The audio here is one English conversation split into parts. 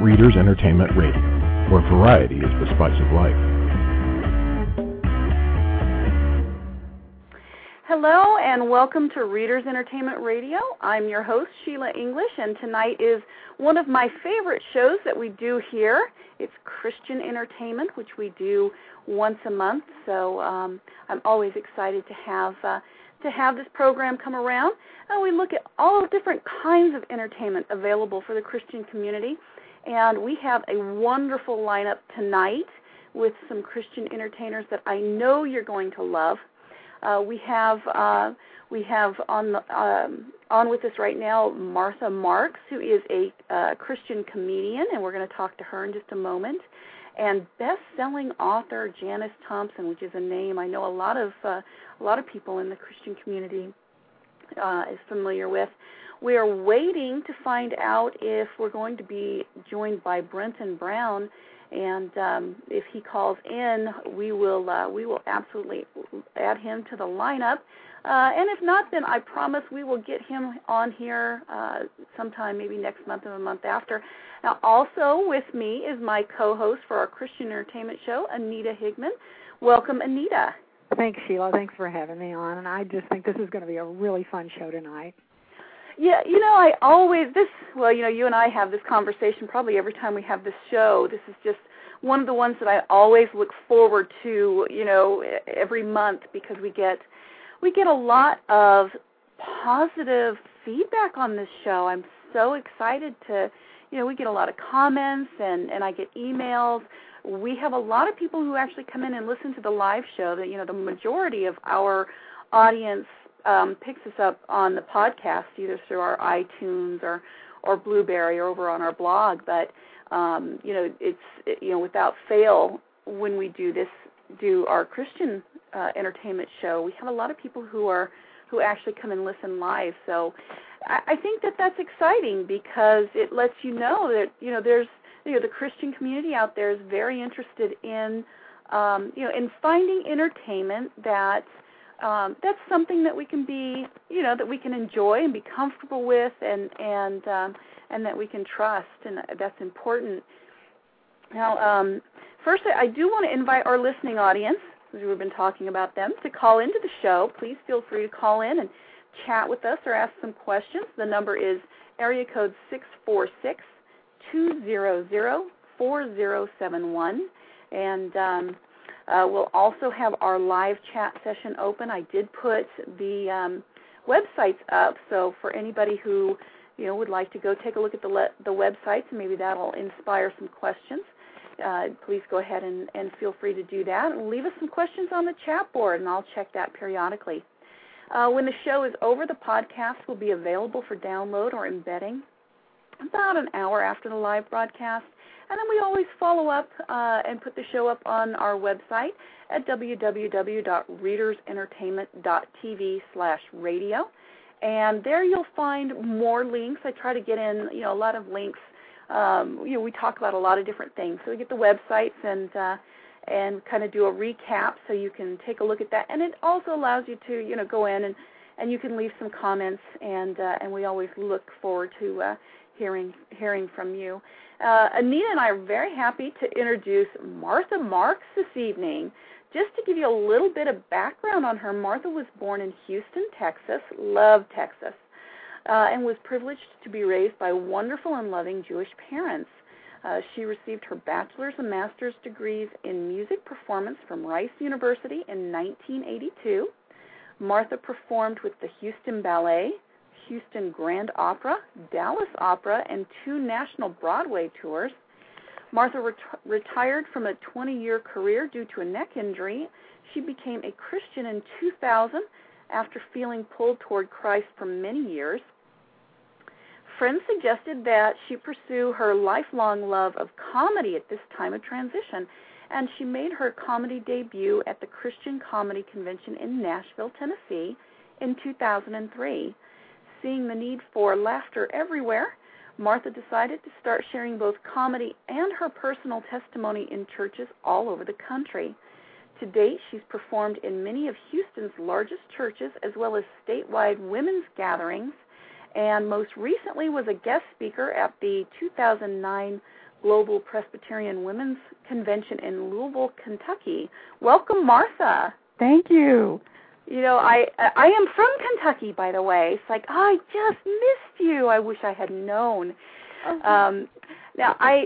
Readers Entertainment Radio, where variety is the spice of life. Hello and welcome to Readers Entertainment Radio. I'm your host, Sheila English, and tonight is one of my favorite shows that we do here. It's Christian Entertainment, which we do once a month, so I'm always excited to have this program come around. And we look at all different kinds of entertainment available for the Christian community, and we have a wonderful lineup tonight with some Christian entertainers that I know you're going to love. We have on with us right now Martha Marks, who is a Christian comedian, and we're going to talk to her in just a moment. And best-selling author Janice Thompson, which is a name I know a lot of people in the Christian community is familiar with. We are waiting to find out if we're going to be joined by Brenton Brown. And if he calls in, we will absolutely add him to the lineup. And if not, then I promise we will get him on here sometime, maybe next month or the month after. Now, also with me is my co-host for our Christian Entertainment Show, Anita Higman. Welcome, Anita. Thanks, Sheila. Thanks for having me on. And I just think this is going to be a really fun show tonight. Yeah, you and I have this conversation probably every time we have this show. This is just one of the ones that I always look forward to, every month, because we get a lot of positive feedback on this show. I'm so excited to, we get a lot of comments and I get emails. We have a lot of people who actually come in and listen to the live show. That the majority of our audience picks us up on the podcast, either through our iTunes or Blueberry or over on our blog. But it's without fail, when we do our Christian entertainment show, we have a lot of people who actually come and listen live. So I think that's exciting, because it lets you know that there's the Christian community out there is very interested in in finding entertainment that's something that we can be, that we can enjoy and be comfortable with, and that we can trust, and that's important. Now, first, I do want to invite our listening audience, as we've been talking about them, to call into the show. Please feel free to call in and chat with us or ask some questions. The number is area code 646-200-4071, and we'll also have our live chat session open. I did put the websites up, so for anybody who would like to go take a look at the websites, and maybe that'll inspire some questions, please go ahead and feel free to do that. And leave us some questions on the chat board, and I'll check that periodically. When the show is over, the podcast will be available for download or embedding about an hour after the live broadcast. And then we always follow up and put the show up on our website at www.readersentertainment.tv/radio. And there you'll find more links. I try to get in, a lot of links. We talk about a lot of different things. So we get the websites and kind of do a recap so you can take a look at that. And it also allows you to, go in and you can leave some comments, and we always look forward to hearing from you. Anita and I are very happy to introduce Martha Marks this evening. Just to give you a little bit of background on her, Martha was born in Houston, Texas, loved Texas, and was privileged to be raised by wonderful and loving Jewish parents. She received her bachelor's and master's degrees in music performance from Rice University in 1982. Martha performed with the Houston Ballet, Houston Grand Opera, Dallas Opera, and 2 national Broadway tours. Martha retired from a 20-year career due to a neck injury. She became a Christian in 2000 after feeling pulled toward Christ for many years. Friends suggested that she pursue her lifelong love of comedy at this time of transition, and she made her comedy debut at the Christian Comedy Convention in Nashville, Tennessee in 2003. Seeing the need for laughter everywhere, Martha decided to start sharing both comedy and her personal testimony in churches all over the country. To date, she's performed in many of Houston's largest churches, as well as statewide women's gatherings, and most recently was a guest speaker at the 2009 Global Presbyterian Women's Convention in Louisville, Kentucky. Welcome, Martha. Thank you. You know, I am from Kentucky, by the way. It's like, I just missed you. I wish I had known. Now, why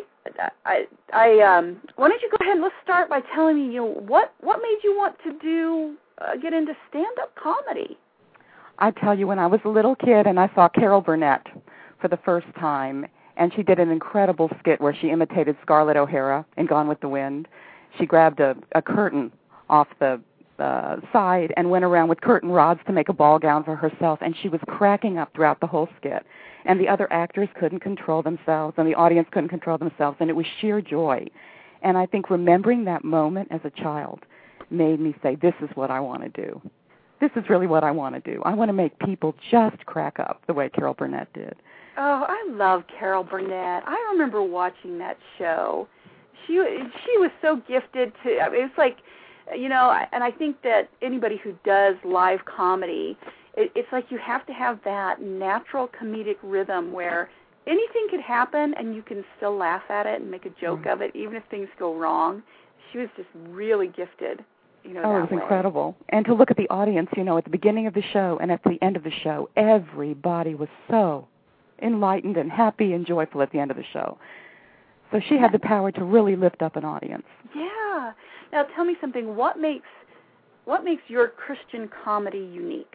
don't you go ahead and let's start by telling me, you know, what made you want to get into stand-up comedy? I tell you, when I was a little kid and I saw Carol Burnett for the first time, and she did an incredible skit where she imitated Scarlett O'Hara in Gone with the Wind. She grabbed a curtain off the side and went around with curtain rods to make a ball gown for herself, and she was cracking up throughout the whole skit. And the other actors couldn't control themselves, and the audience couldn't control themselves, and it was sheer joy. And I think remembering that moment as a child made me say, this is what I want to do. This is really what I want to do. I want to make people just crack up the way Carol Burnett did. Oh, I love Carol Burnett. I remember watching that show. She was so gifted to, I mean, it's like, you know, and I think that anybody who does live comedy, it's like you have to have that natural comedic rhythm where anything could happen and you can still laugh at it and make a joke of it, even if things go wrong. She was just really gifted. You know, it was incredible. And to look at the audience, you know, at the beginning of the show and at the end of the show, everybody was so enlightened and happy and joyful at the end of the show. So she had the power to really lift up an audience. Yeah. Now tell me something. What makes your Christian comedy unique?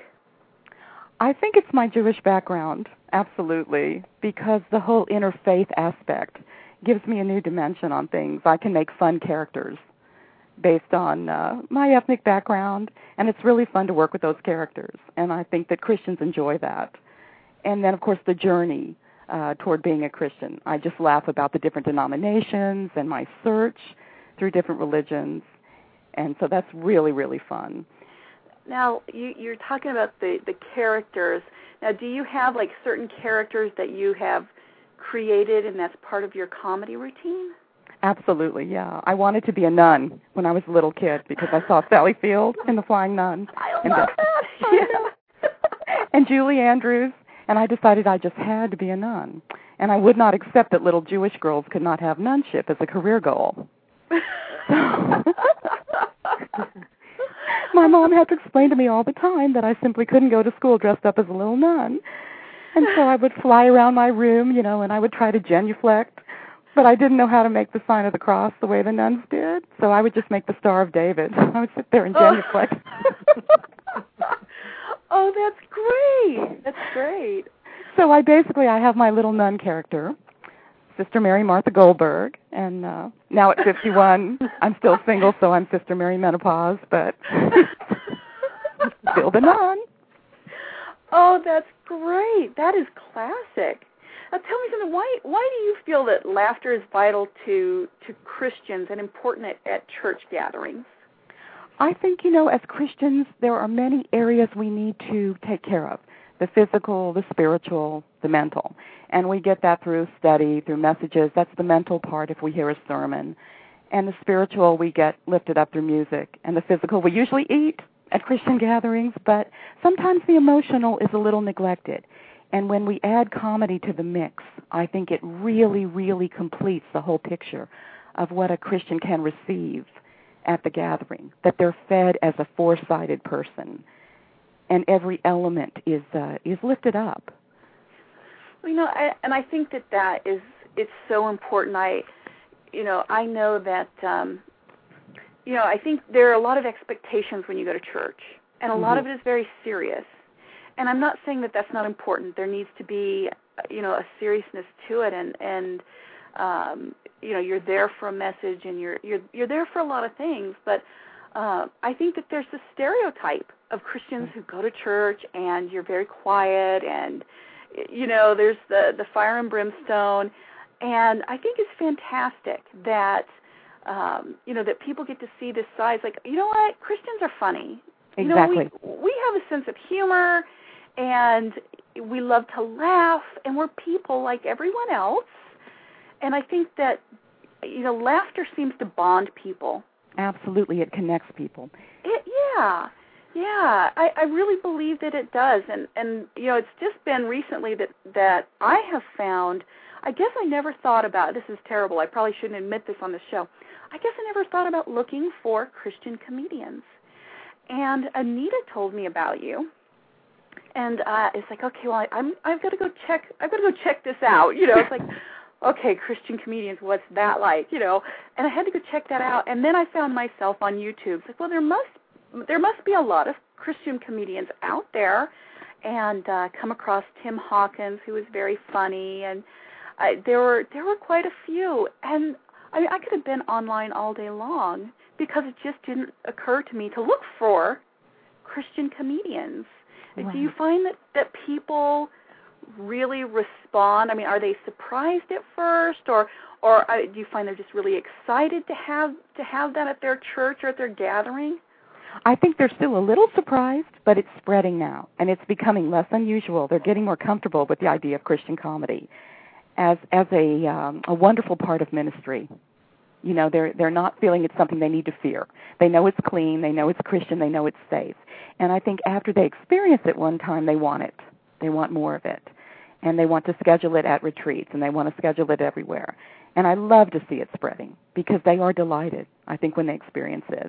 I think it's my Jewish background, absolutely, because the whole interfaith aspect gives me a new dimension on things. I can make fun characters based on my ethnic background, and it's really fun to work with those characters, and I think that Christians enjoy that. And then, of course, the journey toward being a Christian. I just laugh about the different denominations and my search through different religions, and so that's really, really fun. Now, you're talking about the characters. Now, do you have, like, certain characters that you have created and that's part of your comedy routine? Absolutely, yeah. I wanted to be a nun when I was a little kid because I saw Sally Field in The Flying Nun. I love that. Yeah. And Julie Andrews, and I decided I just had to be a nun. And I would not accept that little Jewish girls could not have nunship as a career goal. My mom had to explain to me all the time that I simply couldn't go to school dressed up as a little nun. And so I would fly around my room, you know, and I would try to genuflect. But I didn't know how to make the sign of the cross the way the nuns did, so I would just make the Star of David. I would sit there and genuflect. Oh, that's great. That's great. So I have my little nun character, Sister Mary Martha Goldberg, and now at 51, I'm still single, so I'm Sister Mary Menopause, but still the nun. Oh, that's great. That is classic. Now, tell me something. Why do you feel that laughter is vital to Christians and important at church gatherings? I think, you know, as Christians, there are many areas we need to take care of. The physical, the spiritual, the mental. And we get that through study, through messages. That's the mental part if we hear a sermon. And the spiritual we get lifted up through music. And the physical we usually eat at Christian gatherings, but sometimes the emotional is a little neglected. And when we add comedy to the mix, I think it really, really completes the whole picture of what a Christian can receive at the gathering, that they're fed as a four-sided person, and every element is lifted up. Well, you know, I think it's so important. I know that, I think there are a lot of expectations when you go to church, and a lot of it is very serious. And I'm not saying that that's not important. There needs to be, a seriousness to it, and you're there for a message, and you're there for a lot of things. But I think that there's this stereotype of Christians who go to church and you're very quiet, and there's the fire and brimstone. And I think it's fantastic that that people get to see this side. It's like, you know what, Christians are funny. Exactly. We have a sense of humor, and we love to laugh, and we're people like everyone else. And I think that, laughter seems to bond people. Absolutely. It connects people. Yeah. I really believe that it does. And it's just been recently that I have found I guess I never thought about, this is terrible, I probably shouldn't admit this on the show, I guess I never thought about looking for Christian comedians. And Anita told me about you. And it's like, okay, well, I've got to go check this out. It's like, okay, Christian comedians, what's that like? And I had to go check that out. And then I found myself on YouTube. It's like, well, there must be a lot of Christian comedians out there. And come across Tim Hawkins, who was very funny, and there were quite a few. And I could have been online all day long because it just didn't occur to me to look for Christian comedians. Right. Do you find that people really respond? I mean, are they surprised at first, or do you find they're just really excited to have that at their church or at their gathering? I think they're still a little surprised, but it's spreading now, and it's becoming less unusual. They're getting more comfortable with the idea of Christian comedy as a wonderful part of ministry. They're not feeling it's something they need to fear. They know it's clean, they know it's Christian, they know it's safe. And I think after they experience it one time, they want it. They want more of it. And they want to schedule it at retreats, and they want to schedule it everywhere. And I love to see it spreading because they are delighted, I think, when they experience it.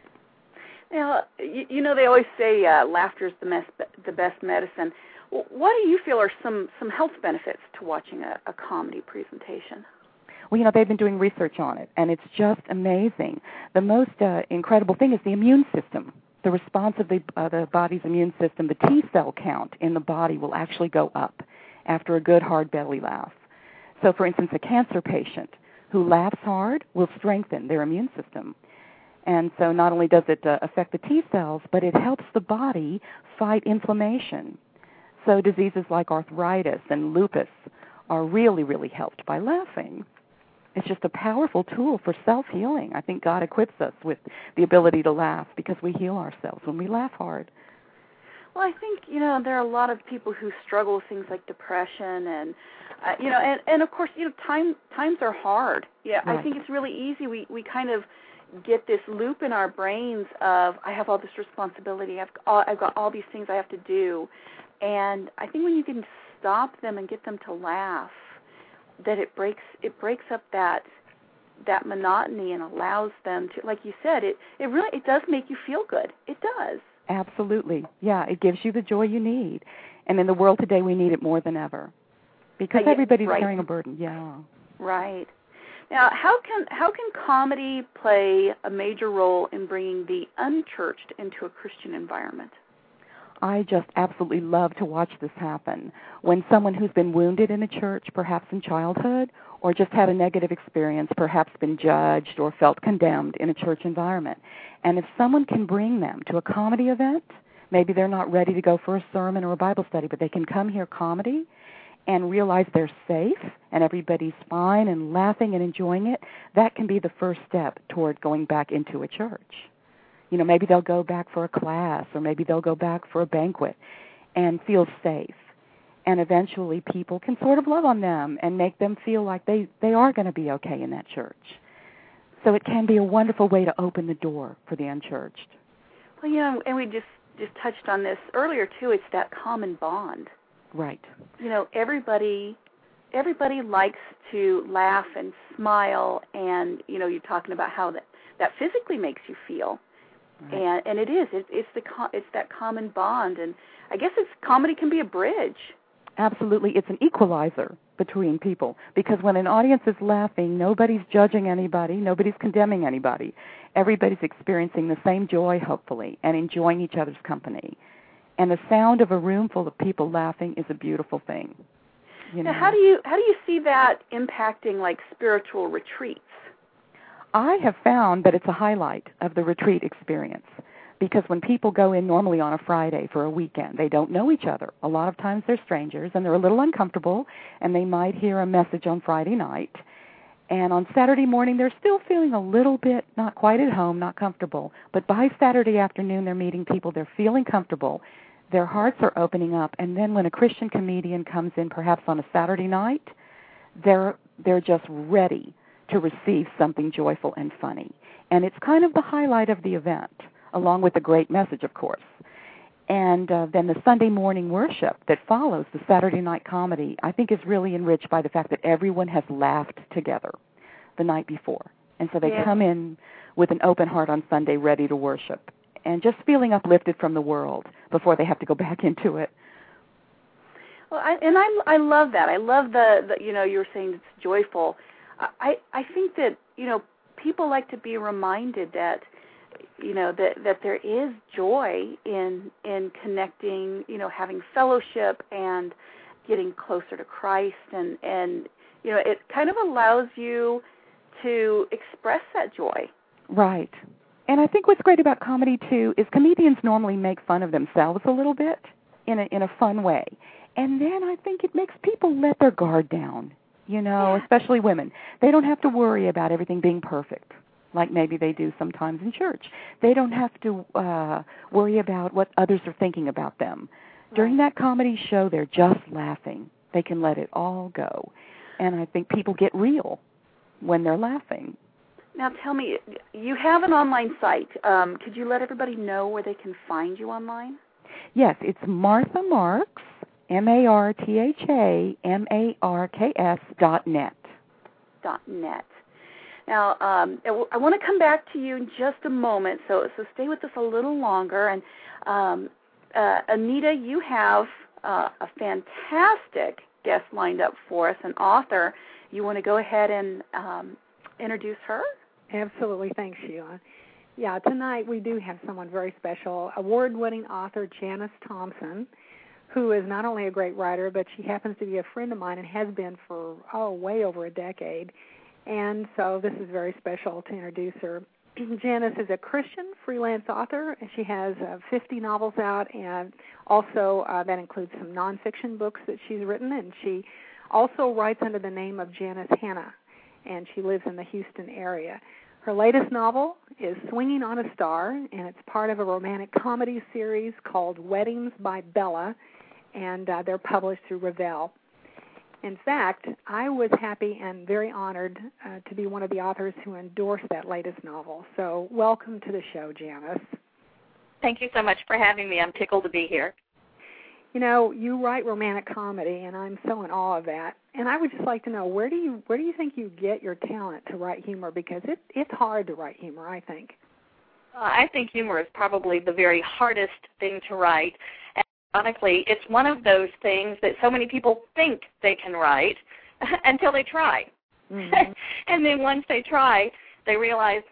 Now, they always say laughter is the best medicine. What do you feel are some health benefits to watching a comedy presentation? Well, they've been doing research on it, and it's just amazing. The most incredible thing is the immune system. The response of the body's immune system, the T cell count in the body will actually go up after a good hard belly laugh. So, for instance, a cancer patient who laughs hard will strengthen their immune system. And so not only does it affect the T cells, but it helps the body fight inflammation. So diseases like arthritis and lupus are really, really helped by laughing. It's just a powerful tool for self-healing. I think God equips us with the ability to laugh because we heal ourselves when we laugh hard. Well, I think, there are a lot of people who struggle with things like depression and, and of course, times are hard. Yeah, right. I think it's really easy. We kind of get this loop in our brains of, I have all this responsibility, I've got all these things I have to do. And I think when you can stop them and get them to laugh, that it breaks up that monotony and allows them to, like you said, it does make you feel good. It does. Absolutely. Yeah, it gives you the joy you need. And in the world today, we need it more than ever because everybody's carrying a burden. Yeah. Right. Now, how can comedy play a major role in bringing the unchurched into a Christian environment? I just absolutely love to watch this happen. When someone who's been wounded in a church, perhaps in childhood, or just had a negative experience, perhaps been judged or felt condemned in a church environment, and if someone can bring them to a comedy event, maybe they're not ready to go for a sermon or a Bible study, but they can come hear comedy and realize they're safe and everybody's fine and laughing and enjoying it, that can be the first step toward going back into a church. Maybe they'll go back for a class or maybe they'll go back for a banquet and feel safe. And eventually people can sort of love on them and make them feel like they are going to be okay in that church. So it can be a wonderful way to open the door for the unchurched. Well, and we just touched on this earlier, too. It's that common bond. Right. Everybody likes to laugh and smile, and, you're talking about how that physically makes you feel. Right. And it is. It's that common bond, and I guess comedy can be a bridge. Absolutely. It's an equalizer between people because when an audience is laughing, nobody's judging anybody, nobody's condemning anybody. Everybody's experiencing the same joy, hopefully, and enjoying each other's company. And the sound of a room full of people laughing is a beautiful thing. Now, how do you see that impacting like spiritual retreats? I have found that it's a highlight of the retreat experience because when people go in normally on a Friday for a weekend, they don't know each other. A lot of times they're strangers and they're a little uncomfortable and they might hear a message on Friday night. And on Saturday morning, they're still feeling a little bit not quite at home, not comfortable. But by Saturday afternoon, they're meeting people, they're feeling comfortable. Their hearts are opening up. And then when a Christian comedian comes in perhaps on a Saturday night, they're just ready to receive something joyful and funny. And it's kind of the highlight of the event, along with a great message, of course. And then the Sunday morning worship that follows the Saturday night comedy, I think, is really enriched by the fact that everyone has laughed together the night before. And so they come in with an open heart on Sunday ready to worship and just feeling uplifted from the world before they have to go back into it. Well, I love that. I love the you were saying it's joyful. I think that, people like to be reminded that, that there is joy in connecting, having fellowship and getting closer to Christ, and it kind of allows you to express that joy. Right. And I think what's great about comedy, too, is comedians normally make fun of themselves a little bit in a fun way. And then I think it makes people let their guard down, especially women. They don't have to worry about everything being perfect, like maybe they do sometimes in church. They don't have to worry about what others are thinking about them. Right. During that comedy show, they're just laughing. They can let it all go. And I think people get real when they're laughing. Now tell me, you have an online site. Could you let everybody know where they can find you online? Yes, it's Martha Marks, MarthaMarks.net. .net. Now, I want to come back to you in just a moment, so stay with us a little longer. And Anita, you have a fantastic guest lined up for us, an author. You want to go ahead and introduce her? Absolutely. Thanks, Sheila. Yeah, tonight we do have someone very special, award-winning author Janice Thompson, who is not only a great writer, but she happens to be a friend of mine and has been for, way over a decade. And so this is very special to introduce her. Janice is a Christian freelance author, and she has 50 novels out, and also that includes some nonfiction books that she's written, and she also writes under the name of Janice Hanna, and she lives in the Houston area. Her latest novel is Swinging on a Star, and it's part of a romantic comedy series called Weddings by Bella, and they're published through Revell. In fact, I was happy and very honored to be one of the authors who endorsed that latest novel. So welcome to the show, Janice. Thank you so much for having me. I'm tickled to be here. You write romantic comedy, and I'm so in awe of that. And I would just like to know, where do you think you get your talent to write humor? Because it's hard to write humor, I think. I think humor is probably the very hardest thing to write. And ironically, it's one of those things that so many people think they can write until they try. Mm-hmm. And then once they try, they realize,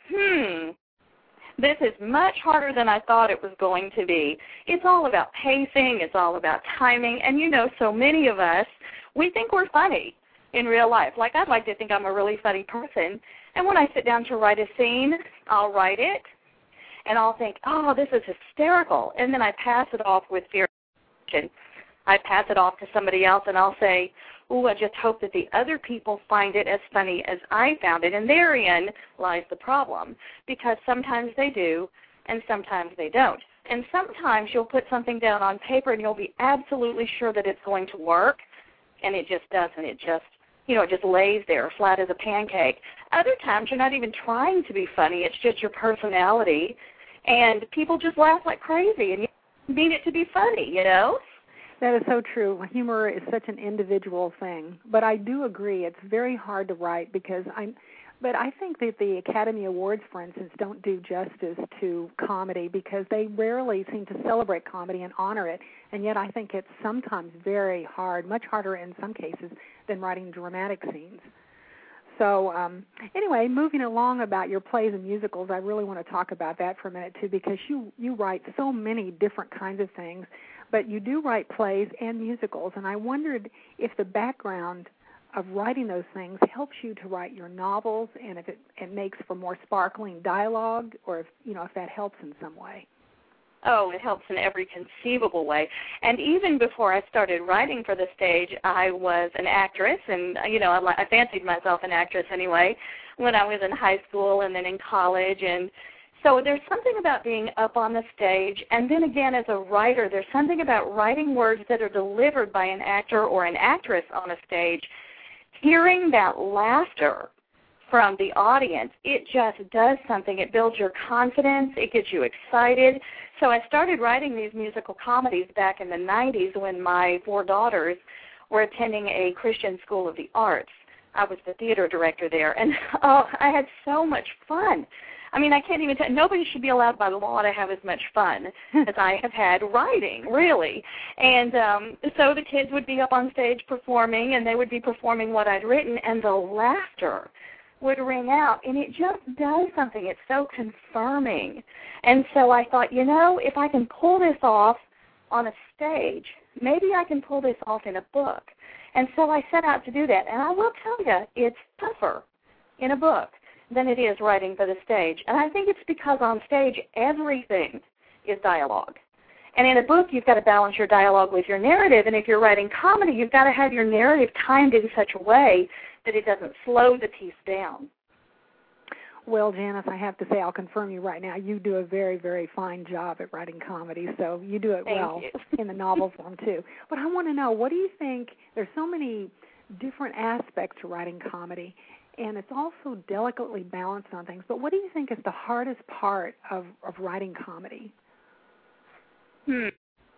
this is much harder than I thought it was going to be. It's all about pacing. It's all about timing. And so many of us, we think we're funny in real life. Like, I'd like to think I'm a really funny person. And when I sit down to write a scene, I'll write it, and I'll think, this is hysterical. And then I pass it off with fear. I pass it off to somebody else, and I'll say, I just hope that the other people find it as funny as I found it. And therein lies the problem, because sometimes they do and sometimes they don't. And sometimes you'll put something down on paper and you'll be absolutely sure that it's going to work, and it just doesn't. It just, it just lays there flat as a pancake. Other times you're not even trying to be funny. It's just your personality, and people just laugh like crazy, and you mean it to be funny, That is so true. Humor is such an individual thing. But I do agree it's very hard to write but I think that the Academy Awards, for instance, don't do justice to comedy because they rarely seem to celebrate comedy and honor it. And yet I think it's sometimes very hard, much harder in some cases than writing dramatic scenes. So anyway, moving along about your plays and musicals, I really want to talk about that for a minute, too, because you write so many different kinds of things. But you do write plays and musicals, and I wondered if the background of writing those things helps you to write your novels, and if it makes for more sparkling dialogue, or if that helps in some way. Oh, it helps in every conceivable way. And even before I started writing for the stage, I was an actress, and I fancied myself an actress anyway when I was in high school and then in college. And so there's something about being up on the stage, and then again as a writer, there's something about writing words that are delivered by an actor or an actress on a stage. Hearing that laughter from the audience, it just does something. It builds your confidence. It gets you excited. So I started writing these musical comedies back in the 90s when my 4 daughters were attending a Christian School of the Arts. I was the theater director there, and I had so much fun. I mean, I can't even tell. Nobody should be allowed by law to have as much fun as I have had writing, really. And so the kids would be up on stage performing, and they would be performing what I'd written, and the laughter would ring out, and it just does something. It's so confirming. And so I thought, if I can pull this off on a stage, maybe I can pull this off in a book. And so I set out to do that. And I will tell you, it's tougher in a book than it is writing for the stage. And I think it's because on stage, everything is dialogue. And in a book, you've got to balance your dialogue with your narrative. And if you're writing comedy, you've got to have your narrative timed in such a way that it doesn't slow the piece down. Well, Janice, I have to say, I'll confirm you right now, you do a very, very fine job at writing comedy, so you do it well in the novel form, too. But I want to know, what do you think, there's so many different aspects to writing comedy, and it's also delicately balanced on things, but what do you think is the hardest part of writing comedy? The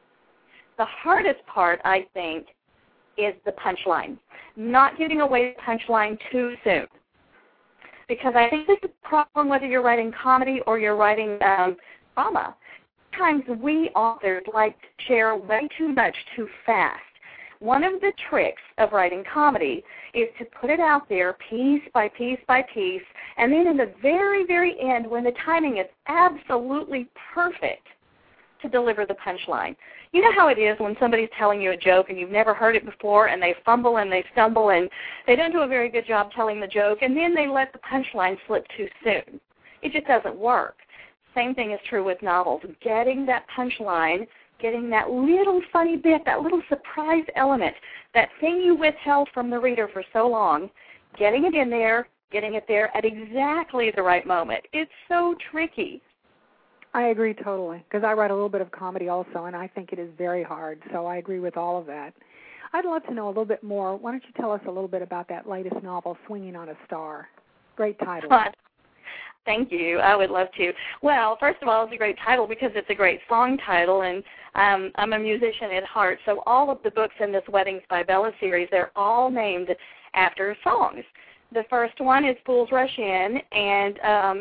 hardest part, I think, is the punchline. Not giving away the punchline too soon. Because I think this is a problem whether you're writing comedy or you're writing drama. Sometimes we authors like to share way too much too fast. One of the tricks of writing comedy is to put it out there piece by piece by piece, and then in the very, very end, when the timing is absolutely perfect, to deliver the punchline. You know how it is when somebody's telling you a joke and you've never heard it before, and they fumble and they stumble and they don't do a very good job telling the joke, and then they let the punchline slip too soon. It just doesn't work. Same thing is true with novels. Getting that punchline, getting that little funny bit, that little surprise element, that thing you withheld from the reader for so long, getting it in there, getting it there at exactly the right moment. It's so tricky. I agree totally, because I write a little bit of comedy also, and I think it is very hard, so I agree with all of that. I'd love to know a little bit more. Why don't you tell us a little bit about that latest novel, Swinging on a Star? Great title. Thank you. I would love to. Well, first of all, it's a great title because it's a great song title, and I'm a musician at heart, so all of the books in this Weddings by Bella series, they're all named after songs. The first one is Fools Rush In, and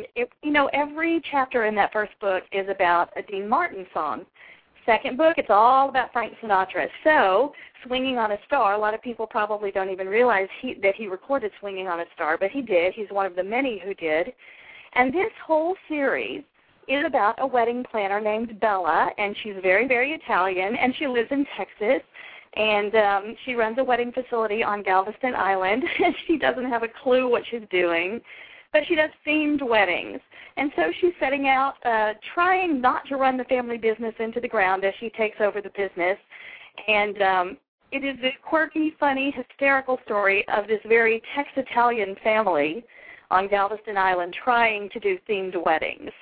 every chapter in that first book is about a Dean Martin song. Second book, it's all about Frank Sinatra. So, Swinging on a Star, a lot of people probably don't even realize that he recorded Swinging on a Star, but he did. He's one of the many who did. And this whole series is about a wedding planner named Bella, and she's very, very Italian, and she lives in Texas. And she runs a wedding facility on Galveston Island. She doesn't have a clue what she's doing, but she does themed weddings. And so she's setting out, trying not to run the family business into the ground as she takes over the business. And it is a quirky, funny, hysterical story of this very Tex-Italian family on Galveston Island trying to do themed weddings.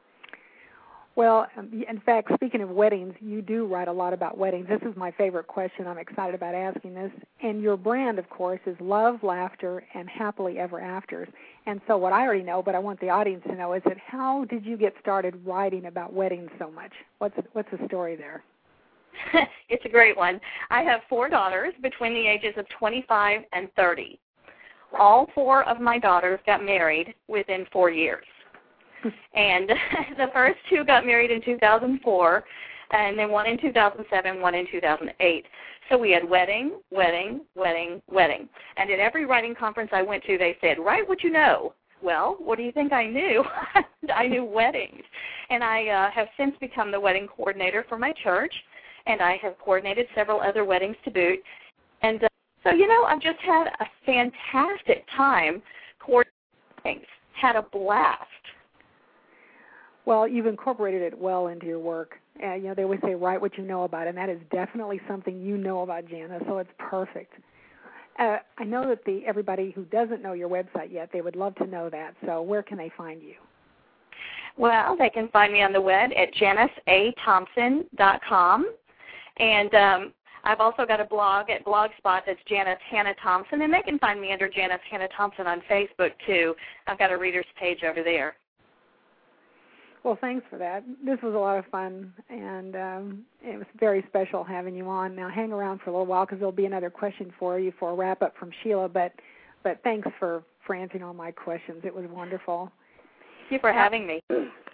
Well, in fact, speaking of weddings, you do write a lot about weddings. This is my favorite question. I'm excited about asking this. And your brand, of course, is Love, Laughter, and Happily Ever Afters. And so what I already know, but I want the audience to know, is that how did you get started writing about weddings so much? What's the story there? It's a great one. I have 4 daughters between the ages of 25 and 30. All 4 of my daughters got married within 4 years. And the first 2 got married in 2004, and then one in 2007, one in 2008. So we had wedding, wedding, wedding, wedding. And at every writing conference I went to, they said, write what you know. Well, what do you think I knew? I knew weddings. And I have since become the wedding coordinator for my church, and I have coordinated several other weddings to boot. And so, I've just had a fantastic time coordinating things, had a blast. Well, you've incorporated it well into your work. They always say, write what you know about, and that is definitely something you know about, Jana, so it's perfect. I know that everybody who doesn't know your website yet, they would love to know that, so where can they find you? Well, they can find me on the web at JaniceAThompson.com, and I've also got a blog at Blogspot that's Janice Hannah Thompson, and they can find me under Janice Hannah Thompson on Facebook, too. I've got a reader's page over there. Well, thanks for that. This was a lot of fun, and it was very special having you on. Now, hang around for a little while because there'll be another question for you for a wrap-up from Sheila, but thanks for answering all my questions. It was wonderful. Thank you for having me.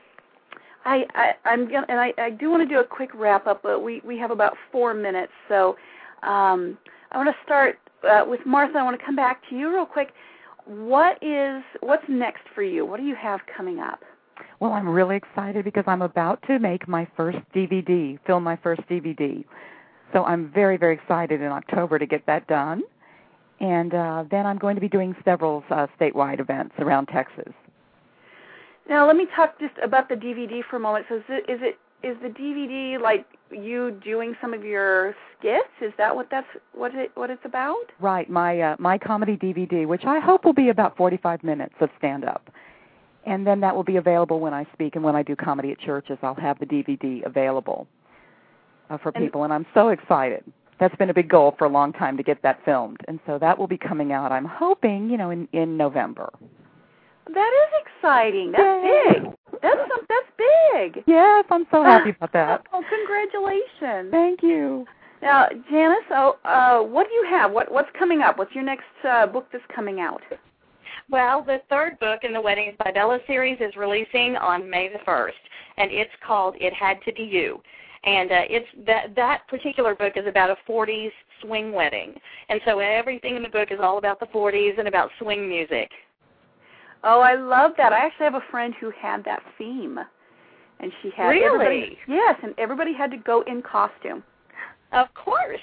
I do want to do a quick wrap-up, but we have about 4 minutes, so I want to start with Martha. I want to come back to you real quick. What's next for you? What do you have coming up? Well, I'm really excited because I'm about to make my first DVD, film my first DVD. So I'm very, very excited in October to get that done. And then I'm going to be doing several statewide events around Texas. Now, let me talk just about the DVD for a moment. So is the DVD like you doing some of your skits? Is that what it's about? Right, my comedy DVD, which I hope will be about 45 minutes of stand-up. And then that will be available when I speak and when I do comedy at churches. I'll have the DVD available for people, and I'm so excited. That's been a big goal for a long time to get that filmed, and so that will be coming out, I'm hoping, in November. That is exciting. That's big. That's big. Yes, I'm so happy about that. Oh, congratulations. Thank you. Now, Janice, what do you have? What's coming up? What's your next book that's coming out? Well, the third book in the Weddings by Bella series is releasing on May the 1st, and it's called It Had to Be You. And that particular book is about a 40s swing wedding. And so everything in the book is all about the 40s and about swing music. Oh, I love that. I actually have a friend who had that theme. And she had Really? Yes, and everybody had to go in costume. Of course.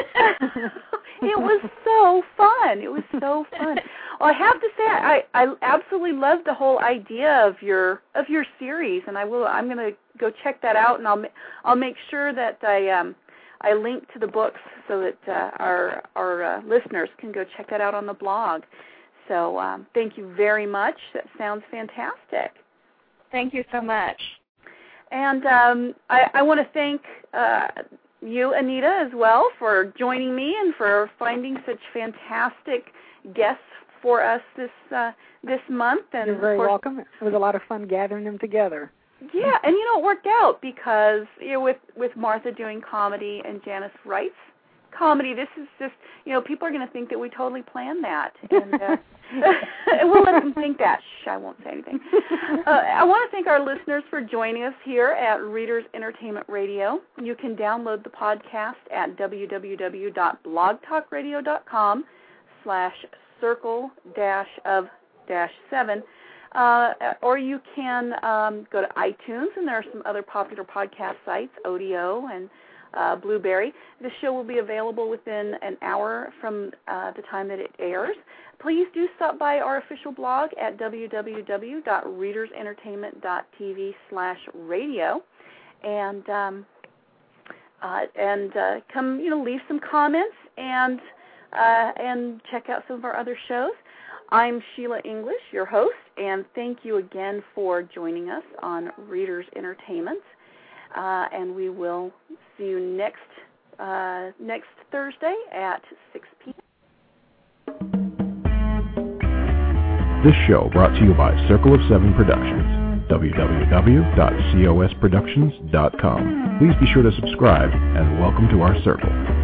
It was so fun. It was so fun. Well, I have to say, I absolutely love the whole idea of your series, and I'm going to go check that out, and I'll make sure that I link to the books so that our listeners can go check that out on the blog. So thank you very much. That sounds fantastic. Thank you so much. And I want to thank you, Anita, as well, for joining me and for finding such fantastic guests for us this month. And you're very welcome. It was a lot of fun gathering them together. Yeah, and it worked out because with Martha doing comedy and Janice writes comedy, this is just, people are going to think that we totally planned that. And we'll let them think that. Shh, I won't say anything. I want to thank our listeners for joining us here at Readers Entertainment Radio. You can download the podcast at www.blogtalkradio.com/circle-of-7. Or you can go to iTunes, and there are some other popular podcast sites, Odeo and Blueberry. The show will be available within an hour from the time that it airs. Please do stop by our official blog at www.readersentertainment.tv/radio and come, leave some comments and check out some of our other shows. I'm Sheila English, your host, and thank you again for joining us on Readers Entertainment. And we will see you next Thursday at 6 p.m. This show brought to you by Circle of Seven Productions, www.cosproductions.com. Please be sure to subscribe and welcome to our circle.